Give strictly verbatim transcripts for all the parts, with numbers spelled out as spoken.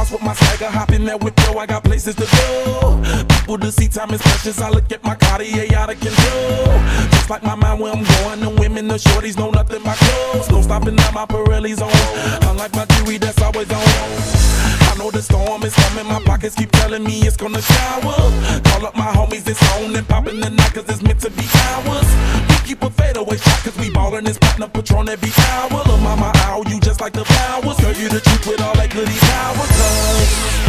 house with my swagger, hop in there with yo, I got places to go. People to see, time is precious, I look at my Cartier out of control. Just like my mind where I'm going, the women, the shorties know nothing but clothes. No stopping at my Pirelli's on, unlike my jewelry that's always on. I know the storm is coming, my pockets keep telling me it's gonna shower. Call up my homies, it's on and popping the night cause it's meant to be ours. We keep a fadeaway shot cause we ballin' this platinum Patron every hour. Lil' mama, ow, you just like the flowers. Girl, you the truth with all that goody power. Cause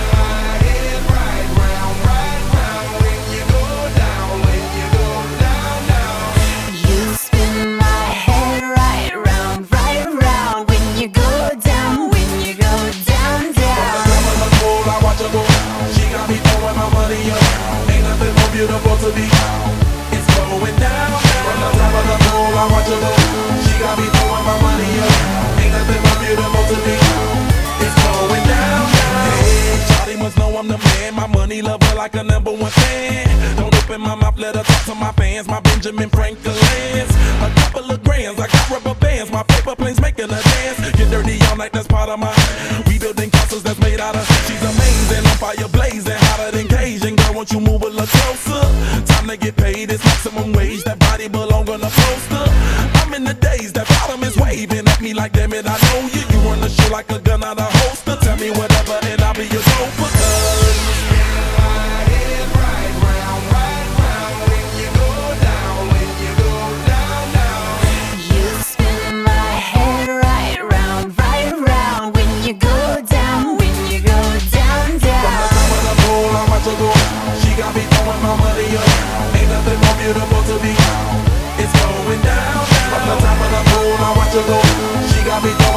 beautiful to be, it's going down. From the top of the pole, I watch her go. She got me throwing my money up. Ain't nothing more beautiful to be, it's going down. Hey, Shawty must know I'm the man. My money lover like a number one fan. Don't open my mouth, let her talk to my fans. My Benjamin Franklin's, a couple of grands. I got rubber bands. My paper planes making a dance. Get dirty all night, that's part of my. We building castles that's made out of. She's amazing, on fire blazing, hotter than Cajun. Girl, won't you move a little closer? Time to get paid, it's maximum wage. That body belong on a poster. I'm in the days, that bottom is waving at me like, damn it, I know you. You run the show like a gun out of holster. Tell me whatever and I'll be your gopher. Beautiful to be, it's going down. From the top of the pole, I watch her go. She got me going.